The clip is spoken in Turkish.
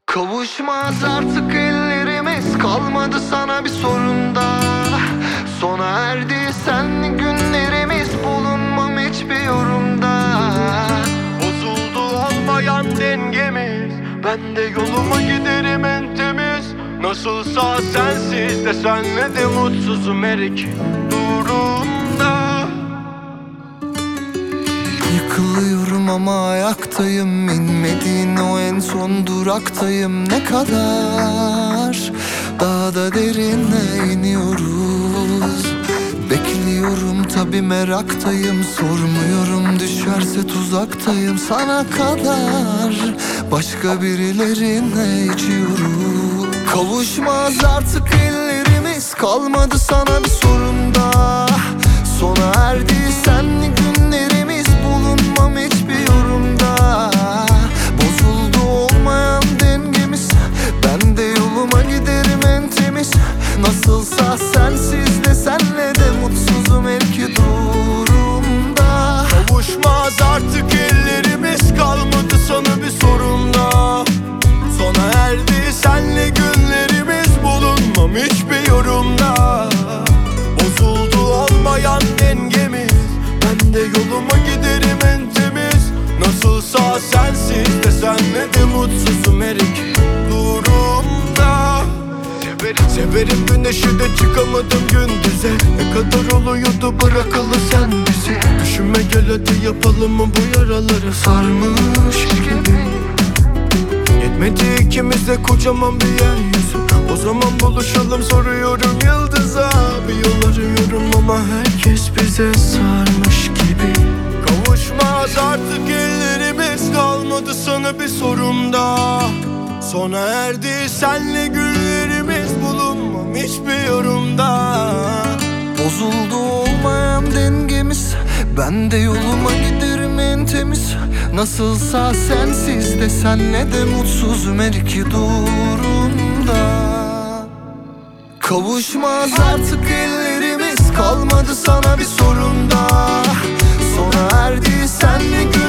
Kavuşmaz artık ellerimiz, kalmadı sana bir sorun da. Sona erdi senli günlerimiz, bulunmam hiçbir yorumda. Bozuldu olmayan dengemiz, ben de yoluma giderim en temiz. Nasılsa sensiz de senle de mutsuzum her iki durumda. Yıkılıyorum ama ayaktayım, inmediğin o en son duraktayım. Ne kadar daha da derine iniyoruz. Bekliyorum tabi, meraktayım, sormuyorum düşerse tuzaktayım. Sana kadar başka birilerine içiyorum. Kavuşmaz artık ellerimiz, kalmadı sana bir sorun da. Sona erdi senli günlerimiz, bulunmam hiçbir yorumda. Bozuldu olmayan dengemiz, ben de yoluma giderim en temiz. Nasılsa sensiz de senle de mutsuzum her iki durumda. Kavuşmaz artık ellerimiz, kalmadı sana bir sorun da. Sona erdi senle günlerimiz, bulunmam hiçbir yorumda. Bozuldu olmayan dengemiz, ben de yoluma giderim en temiz. Nasılsa sensiz de senle de mutsuzum her iki durumda. Severim güneşi de çıkamadım gündüze. Ne kadar oluyordu bırakalı sen bizi. Düşünme gel hadi yapalım mı bu yaraları sarmış gibi. Yetmedi ikimiz de kocaman bir yeryüzü. O zaman buluşalım soruyorum yıldıza. Bir yol arıyorum ama herkes bize sarmış gibi. Kavuşmaz artık ellerimiz, kalmadı sana bir sorun da. Sona erdi senle günlerimiz, bulunmam hiçbir yorumda. Bozuldu olmayan dengemiz, ben de yoluma giderim en temiz. Nasılsa sensiz de senle de mutsuzum her iki durumda. Kavuşmaz artık ellerimiz, kalmadı sana bir sorun da. Sona erdi senle gün